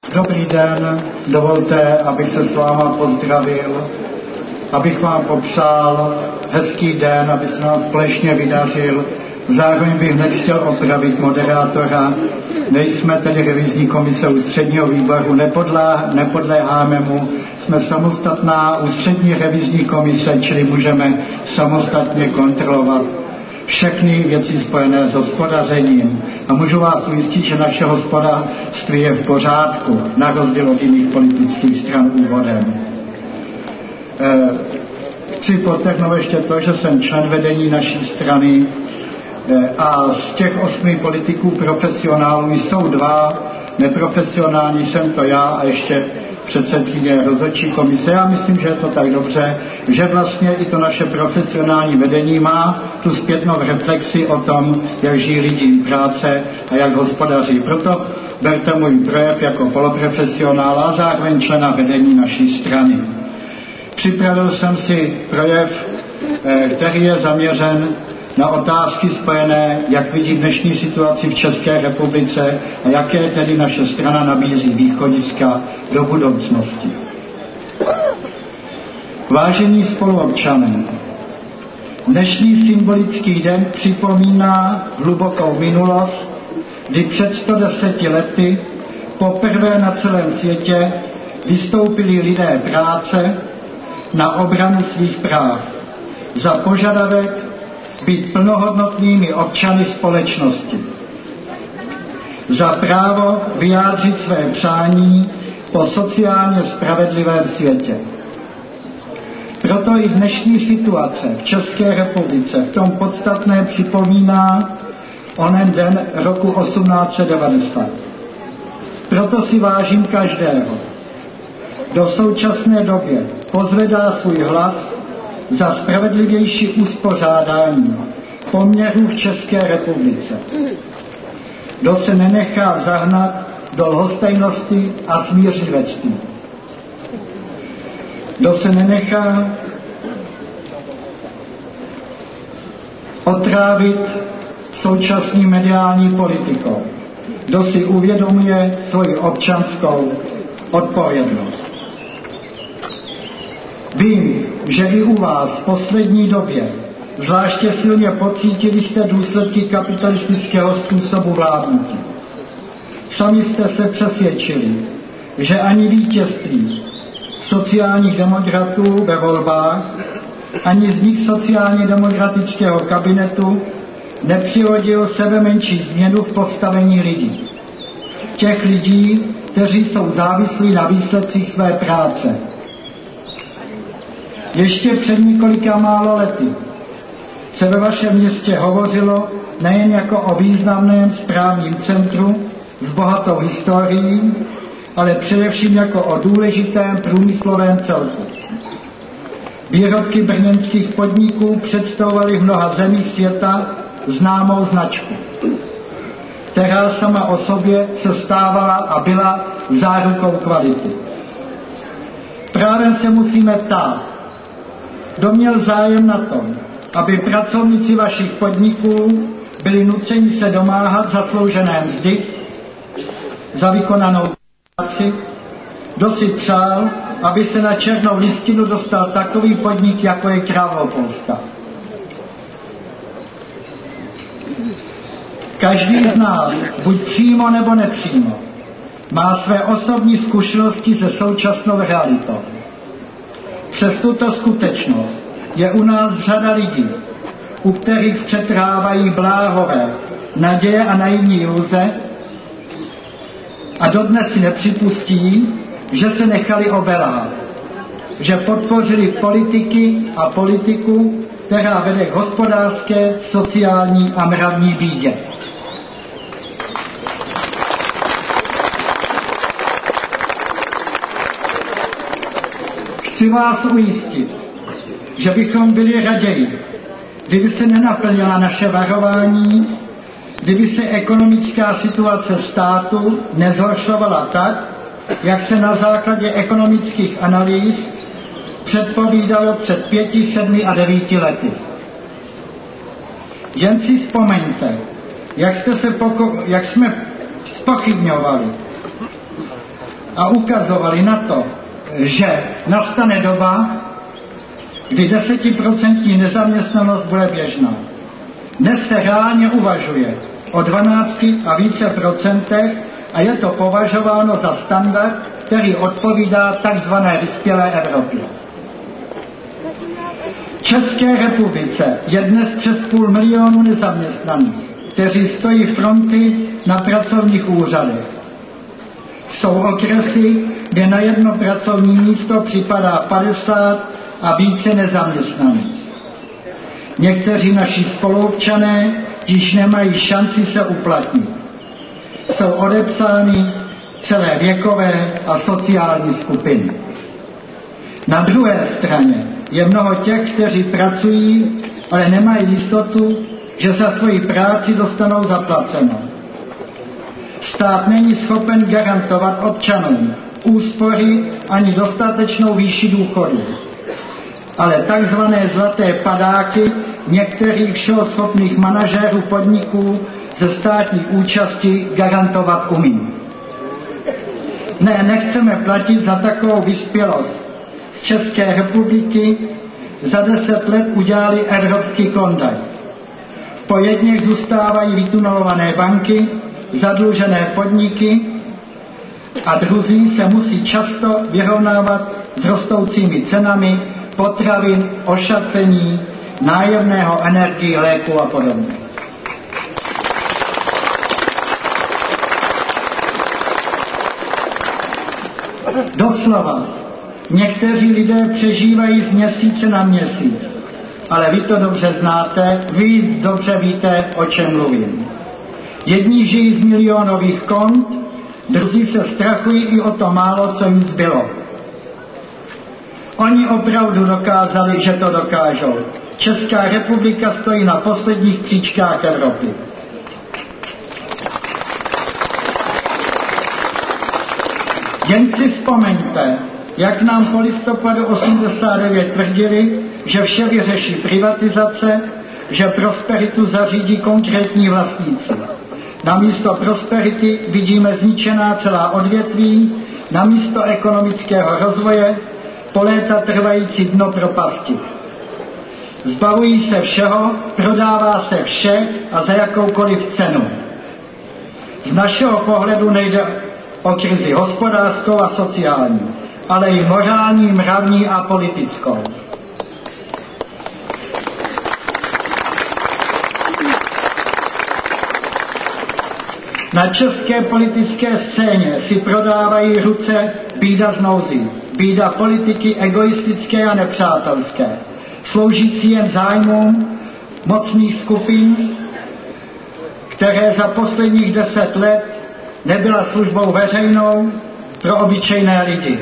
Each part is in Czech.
Dobrý den, dovolte, abych se s váma pozdravil, abych vám popřál hezký den, aby se nám společně vydařil. Zároveň bych hned chtěl opravit moderátora. Nejsme tedy revizní komise ústředního výboru, nepodléháme mu, jsme samostatná ústřední revizní komise, čili můžeme samostatně kontrolovat všechny věci spojené s hospodařením. A můžu vás ujistit, že naše hospodářství je v pořádku, na rozdíl od jiných politických stran úvodem. Chci podtrhnout ještě to, že jsem člen vedení naší strany a z těch 8 politiků profesionálů jsou 2 neprofesionální, jsem to já a ještě předsedkyně rozhodčí komise. Já myslím, že je to tak dobře, že vlastně i to naše profesionální vedení má tu zpětnou reflexi o tom, jak žijí lidi práce a jak hospodaří. Proto berte můj projev jako poloprofesionála a zároveň člena vedení naší strany. Připravil jsem si projev, který je zaměřen na otázky spojené, jak vidí dnešní situaci v České republice a jaké tedy naše strana nabízí východiska do budoucnosti. Vážení spoluobčané, dnešní symbolický den připomíná hlubokou minulost, kdy před 110 lety poprvé na celém světě vystoupili lidé práce na obranu svých práv za požadavek být plnohodnotnými občany společnosti, za právo vyjádřit své přání po sociálně spravedlivém světě. Proto i dnešní situace v České republice v tom podstatné připomíná onen den roku 1890. Proto si vážím každého, kdo v současné době pozvedá svůj hlas za spravedlivější uspořádání poměrů v České republice. Kdo se nenechá zahnat do lhostejnosti a smířlivectví. Kdo se nenechá otrávit současný mediální politikou. Kdo si uvědomuje svoji občanskou odpovědnost. Vím, že i u vás v poslední době zvláště silně pocítili jste důsledky kapitalistického způsobu vládnutí. Sami jste se přesvědčili, že ani vítězství sociálních demokratů ve volbách, ani vznik sociálně demokratického kabinetu nepřihodil sebe menší změnu v postavení lidí. Těch lidí, kteří jsou závislí na výsledcích své práce. Ještě před několika málo lety se ve vašem městě hovořilo nejen jako o významném správním centru s bohatou historií, ale především jako o důležitém průmyslovém celku. Výrobky brněnských podniků představovaly v mnoha zemích světa známou značku, která sama o sobě se stávala a byla zárukou kvality. Právě se musíme ptát, kdo měl zájem na tom, aby pracovníci vašich podniků byli nuceni se domáhat zasloužené mzdy za vykonanou práci, kdo si přál, aby se na černou listinu dostal takový podnik, jako je Královopolska. Každý z nás, buď přímo nebo nepřímo, má své osobní zkušenosti se současnou realitou. Přes tuto skutečnost je u nás řada lidí, u kterých přetrávají bláhové naděje a naivní iluze a dodnes si nepřipustí, že se nechali obelhat, že podpořili politiky a politiku, která vede k hospodářské, sociální a mravní bídě. Chci vás ujistit, že bychom byli raději, kdyby se nenaplnila naše varování, kdyby se ekonomická situace státu nezhoršovala tak, jak se na základě ekonomických analýz předpovídalo před 5, 7 a 9 lety. Jen si vzpomeňte, jak jsme zpochybňovali a ukazovali na to, že nastane doba, kdy 10% nezaměstnanost bude běžná. Dnes se reálně uvažuje o 12 a více procentech a je to považováno za standard, který odpovídá takzvané vyspělé Evropě. V České republice je dnes přes 500 000 nezaměstnaných, kteří stojí fronty na pracovních úřadech. Jsou okresy, kde na jedno pracovní místo připadá 50 a více nezaměstnaných. Někteří naši spoluobčané již nemají šanci se uplatnit. Jsou odepsány celé věkové a sociální skupiny. Na druhé straně je mnoho těch, kteří pracují, ale nemají jistotu, že za svoji práci dostanou zaplaceno. Stát není schopen garantovat občanům úspory ani dostatečnou výši důchodu, ale takzvané zlaté padáky některých všeho schopných manažérů podniků ze státní účasti garantovat umí. Ne, nechceme platit za takovou vyspělost. Z České republiky za 10 let udělali evropský klondaj. Po jedněch zůstávají vytunelované banky, zadlužené podniky a druzí se musí často vyrovnávat s rostoucími cenami potravin, ošacení, nájemného, energii, léku a podobně. Doslova, někteří lidé přežívají z měsíce na měsíc, ale vy to dobře znáte, vy dobře víte, o čem mluvím. Jedni žijí z milionových kont, druzí se strachují i o to málo, co jim zbylo. Oni opravdu dokázali, že to dokážou. Česká republika stojí na posledních příčkách Evropy. Jen si vzpomeňte, jak nám po listopadu 89 tvrdili, že vše vyřeší privatizace, že prosperitu zařídí konkrétní vlastníci. Namísto prosperity vidíme zničená celá odvětví, namísto ekonomického rozvoje po léta trvající dno propasti. Zbavují se všeho, prodává se vše a za jakoukoliv cenu. Z našeho pohledu nejde o krizi hospodářskou a sociální, ale i morální, mravní a politickou. Na české politické scéně si prodávají ruce bída z nouzy, bída politiky egoistické a nepřátelské, sloužící jen zájmům mocných skupin, které za posledních 10 let nebyla službou veřejnou pro obyčejné lidi.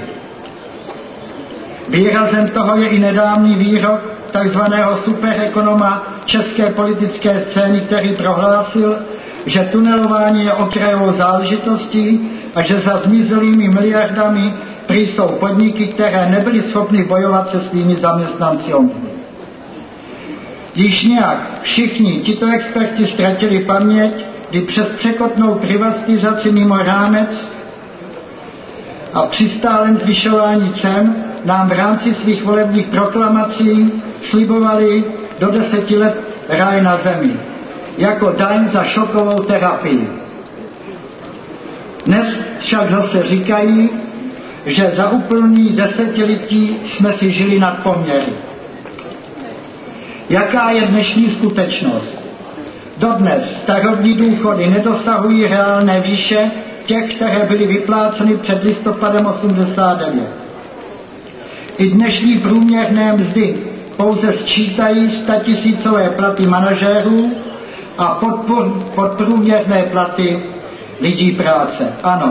Výrazem toho je i nedávný výrok takzvaného superekonoma české politické scény, který prohlásil, že tunelování je okrajovou záležitostí a že za zmizelými miliardami prý jsou podniky, které nebyly schopny bojovat se svými zaměstnanci o mzdy. Již nějak všichni tito experti ztratili paměť, kdy přes překotnou privatizaci mimo rámec a při stálem zvyšování cen nám v rámci svých volebních proklamací slibovali do 10 let ráj na zemi, jako daň za šokovou terapii. Dnes však zase říkají, že za úplný desetiletí jsme si žili nad poměry. Jaká je dnešní skutečnost? Dodnes starobní důchody nedosahují reálné výše těch, které byly vypláceny před listopadem 89. I dnešní průměrné mzdy pouze sčítají 100 000 platy manažérů a podprůměrné platy lidí práce. Ano,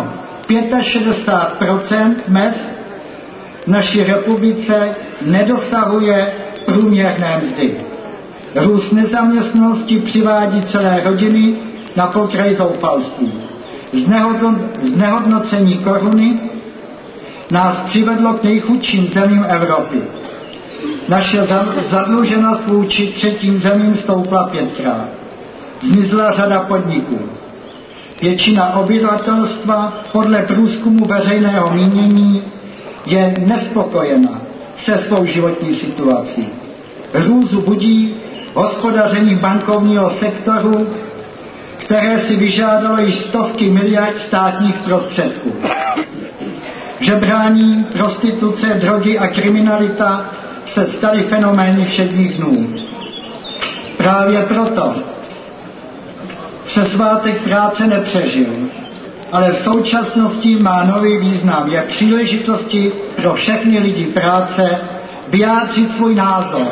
65% mezd v naší republice nedosahuje průměrné mzdy. Růst nezaměstnanosti přivádí celé rodiny na pokraj zoufalství. Znehodnocení koruny nás přivedlo k nejchudším zemím Evropy. Naše zadluženost vůči třetím zemím stoupla 5krát. Zmizela řada podniků. Většina obyvatelstva podle průzkumu veřejného mínění je nespokojena se svou životní situací. Hrůzu budí hospodaření bankovního sektoru, které si vyžádalo již stovky miliard státních prostředků. Žebrání, prostituce, drogy a kriminalita se staly fenomény všedních dnů. Právě proto se svátek práce nepřežil, ale v současnosti má nový význam. Je příležitosti pro všechny lidi práce vyjádřit svůj názor,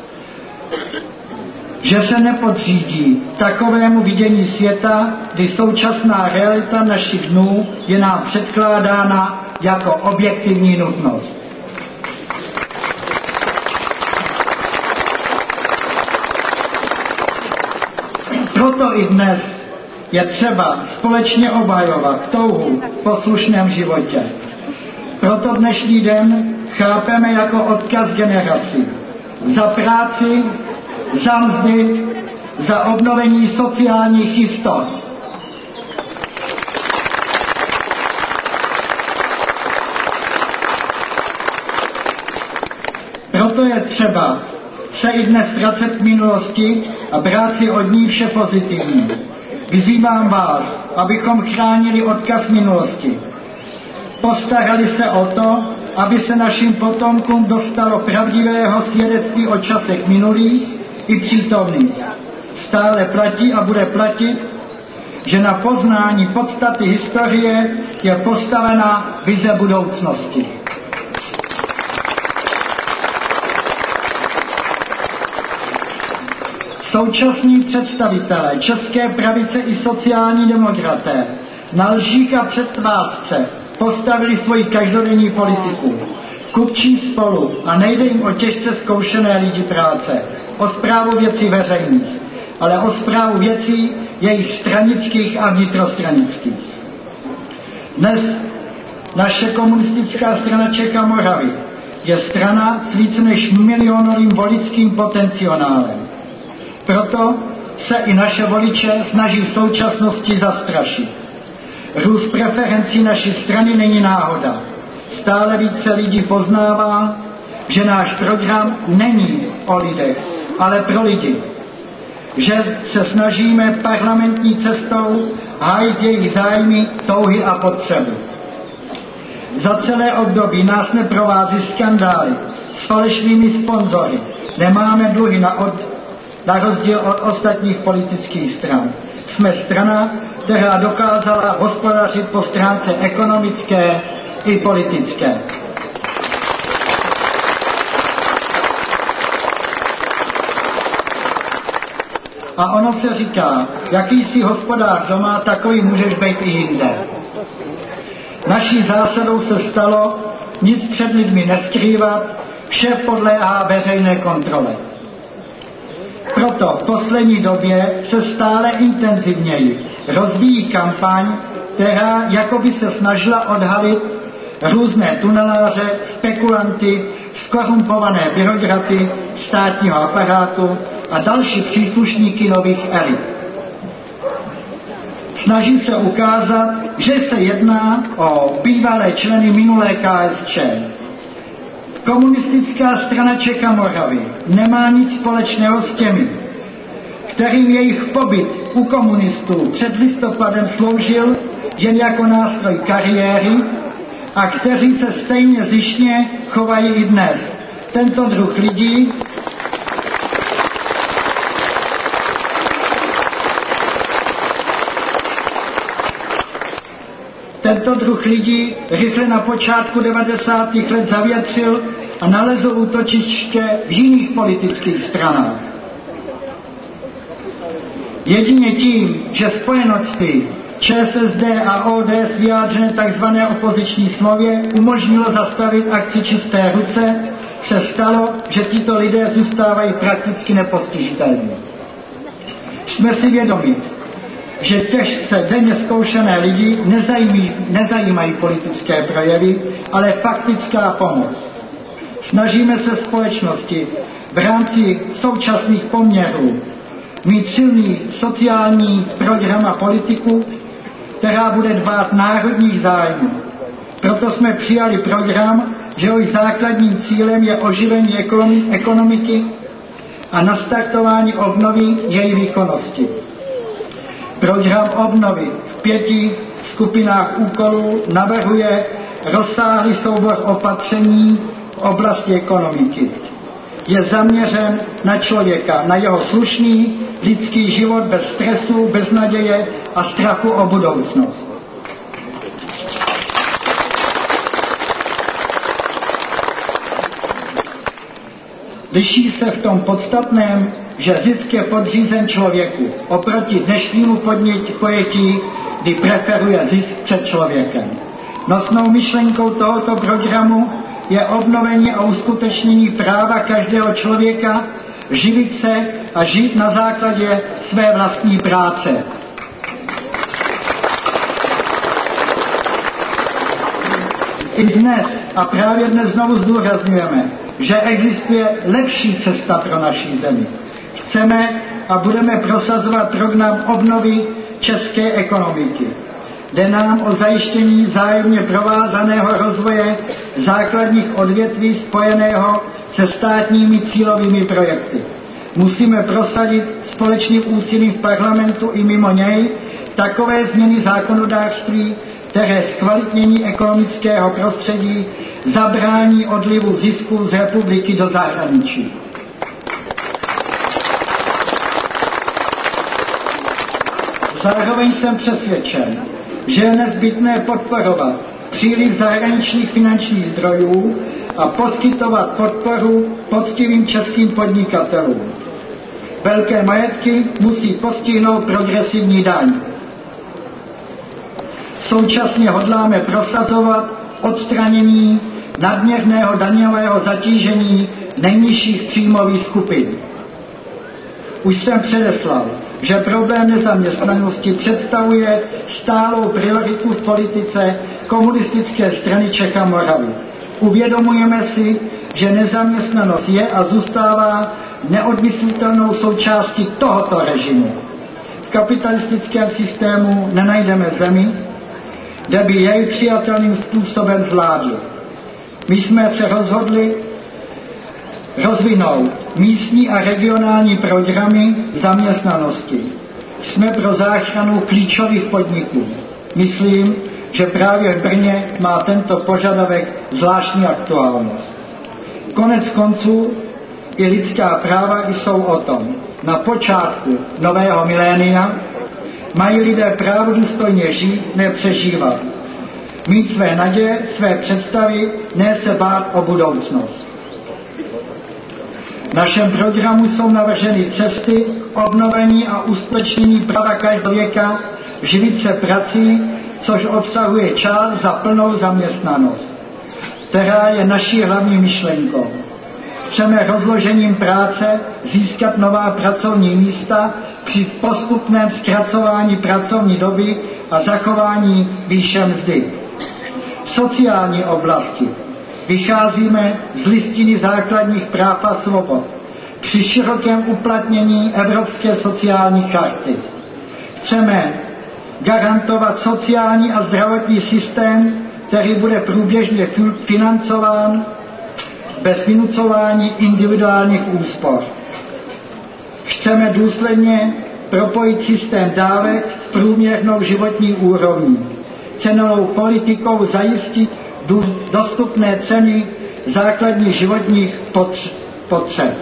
že se nepodřídí takovému vidění světa, kdy současná realita našich dnů je nám předkládána jako objektivní nutnost. Proto i dnes je třeba společně obhajovat touhu po slušném životě. Proto dnešní den chápeme jako odkaz generací. Za práci, za mzdy, za obnovení sociálních jistot. Proto je třeba se i dnes vracet k minulosti a brát si od ní vše pozitivní. Vyzývám vás, abychom chránili odkaz minulosti. Postarali se o to, aby se našim potomkům dostalo pravdivého svědectví o časech minulých i přítomných. Stále platí a bude platit, že na poznání podstaty historie je postavena vize budoucnosti. Současní představitelé české pravice i sociální demokraté na lžích a předvázce postavili svoji každodenní politiku. Kupčí spolu a nejde jim o těžce zkoušené lidi práce, o správu věcí veřejných, ale o správu věcí jejich stranických a vnitrostranických. Dnes naše komunistická strana Čech a Moravy je strana s více než milionovým voličským potenciálem. Proto se i naše voliče snaží v současnosti zastrašit. Růst preferencí naší strany není náhoda. Stále více lidí poznává, že náš program není o lidech, ale pro lidi. Že se snažíme parlamentní cestou hájit jejich zájmy, touhy a potřeby. Za celé období nás neprovází skandály s falešnými sponzory. Nemáme dluhy na rozdíl od ostatních politických stran. Jsme strana, která dokázala hospodařit po stránce ekonomické i politické. A ono se říká, jaký jsi hospodář doma, takový můžeš být i jinde. Naší zásadou se stalo nic před lidmi neskrývat, vše podléhá veřejné kontrole. Proto v poslední době se stále intenzivněji rozvíjí kampaň, která jakoby se snažila odhalit různé tuneláře, spekulanty, skorumpované byrokraty státního aparátu a další příslušníky nových elit. Snaží se ukázat, že se jedná o bývalé členy minulé KSČ. Komunistická strana Čech a Moravy nemá nic společného s těmi, kterým jejich pobyt u komunistů před listopadem sloužil jen jako nástroj kariéry a kteří se stejně zištně chovají i dnes. Tento druh lidí rychle na počátku 90. let zavětřil a nalezl útočiště v jiných politických stranách. Jedině tím, že spojenectví ČSSD a ODS vyjádřené tzv. Opoziční smlouvě umožnilo zastavit akci Čisté ruce, se stalo, že tito lidé zůstávají prakticky nepostižitelní. Jsme si vědomi, že těžce denně zkoušené lidi nezajímají politické projevy, ale faktická pomoc. Snažíme se společnosti v rámci současných poměrů mít silný sociální program a politiku, která bude dbát národních zájmů. Proto jsme přijali program, jehož základním cílem je oživení ekonomiky a nastartování obnovy její výkonnosti. Program obnovy v 5 skupinách úkolů navrhuje rozsáhlý soubor opatření v oblasti ekonomiky. Je zaměřen na člověka, na jeho slušný lidský život bez stresu, bez naděje a strachu o budoucnost. Liší se v tom podstatném, že zisk je podřízen člověku oproti dnešnímu pojetí, kdy preferuje zisk před člověkem. Nosnou myšlenkou tohoto programu je obnovení a uskutečnění práva každého člověka živit se a žít na základě své vlastní práce. I dnes a právě dnes znovu zdůrazňujeme, že existuje lepší cesta pro naší zemi. Chceme a budeme prosazovat program obnovy české ekonomiky. Jde nám o zajištění vzájemně provázaného rozvoje základních odvětví spojeného se státními cílovými projekty. Musíme prosadit společným úsilím v parlamentu i mimo něj takové změny zákonodárství, které zkvalitnění ekonomického prostředí zabrání odlivu zisků z republiky do zahraničí. Zároveň jsem přesvědčen, že je nezbytné podporovat příliv zahraničních finančních zdrojů a poskytovat podporu poctivým českým podnikatelům. Velké majetky musí postihnout progresivní daň. Současně hodláme prosazovat odstranění nadměrného daňového zatížení nejnižších příjmových skupin. Už jsem předeslal, že problém nezaměstnanosti představuje stálou prioritu v politice Komunistické strany Čech a Moravy. Uvědomujeme si, že nezaměstnanost je a zůstává neodmyslitelnou součástí tohoto režimu. V kapitalistickém systému nenajdeme zemi, kde by jej přijatelným způsobem zvládl. My jsme se rozhodli rozvinout místní a regionální programy zaměstnanosti. Jsme pro záchranu klíčových podniků. Myslím, že právě v Brně má tento požadavek zvláštní aktuálnost. Konec konců i lidská práva jsou o tom. Na počátku nového milénia mají lidé právo důstojně žít, ne přežívat. Mít své naděje, své představy, ne se bát o budoucnost. V našem programu jsou navrženy cesty obnovení a uskutečnění práva každého člověka živit se prací, což obsahuje část za plnou zaměstnanost, která je naší hlavní myšlenkou. Chceme rozložením práce získat nová pracovní místa při postupném zkracování pracovní doby a zachování výše mzdy. V sociální oblasti vycházíme z listiny základních práv a svobod při širokém uplatnění Evropské sociální charty. Chceme garantovat sociální a zdravotní systém, který bude průběžně financován bez vynucování individuálních úspor. Chceme důsledně propojit systém dávek s průměrnou životní úrovní. Cenovou politikou zajistit dostupné ceny základních životních potřeb.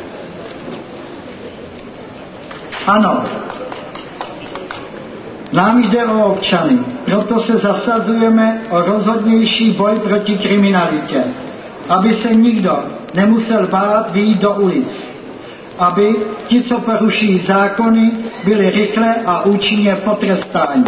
Ano, nám jde o občany, proto se zasazujeme o rozhodnější boj proti kriminalitě, aby se nikdo nemusel bát vyjít do ulic, aby ti, co poruší zákony, byli rychle a účinně potrestáni.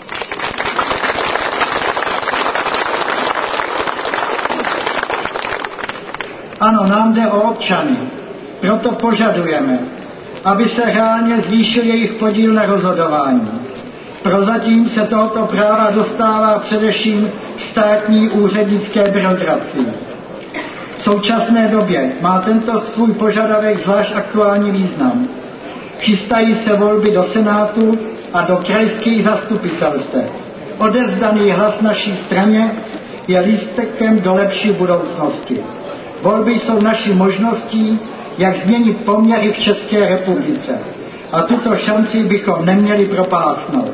Ano, nám jde o občany, proto požadujeme, aby se reálně zvýšil jejich podíl na rozhodování. Prozatím se tohoto práva dostává především státní úřednické byrokracii. V současné době má tento svůj požadavek zvlášť aktuální význam. Chystají se volby do Senátu a do krajských zastupitelstev. odevzdaný hlas naší straně je lístkem do lepší budoucnosti. Volby jsou naší možností, jak změnit poměry v České republice. A tuto šanci bychom neměli propásnout.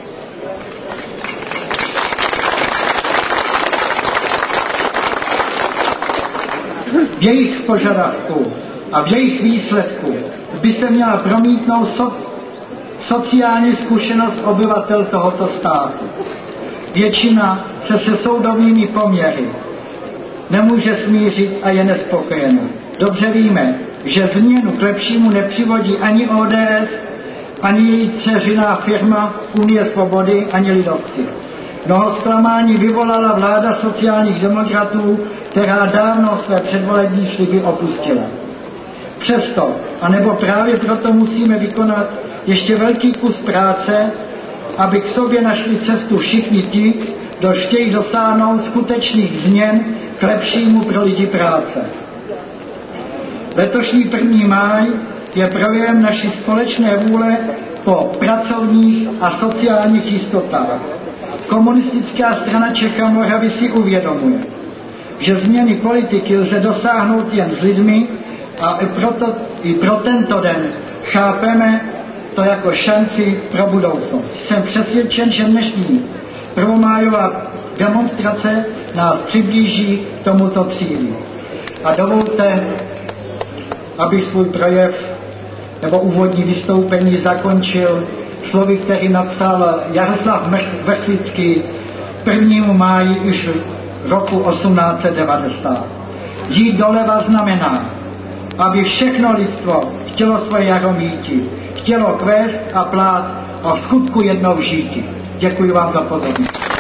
V jejich požadavku a v jejich výsledku by se měla promítnout sociální zkušenost obyvatel tohoto státu. Většina se soudovými poměry nemůže smířit a je nespokojena. Dobře víme, že změnu k lepšímu nepřivodí ani ODS, ani její dceřiná firma Unie svobody, ani lidovci. Mnoho zklamání vyvolala vláda sociálních demokratů, která dávno své předvolební sliby opustila. Přesto, anebo právě proto musíme vykonat ještě velký kus práce, aby k sobě našli cestu všichni ti, kdo chtějí dosáhnout skutečných změn k lepšímu pro lidi práce. Letošní 1. máj je projevem naší společné vůle po pracovních a sociálních jistotách. Komunistická strana Čech a Moravy si uvědomuje, že změny politiky lze dosáhnout jen s lidmi a i pro tento den chápeme to jako šanci pro budoucnost. Jsem přesvědčen, že dnešní prvomájová demonstrace nás přiblíží k tomuto cíli. A dovolte, abych svůj projev nebo úvodní vystoupení zakončil slovy, který napsal Jaroslav Vrchlický 1. máji už roku 1890. Jít doleva znamená, aby všechno lidstvo chtělo svoje jaro míti, chtělo kvést a plát a v skutku jednou žíti. Děkuji vám za pozornost.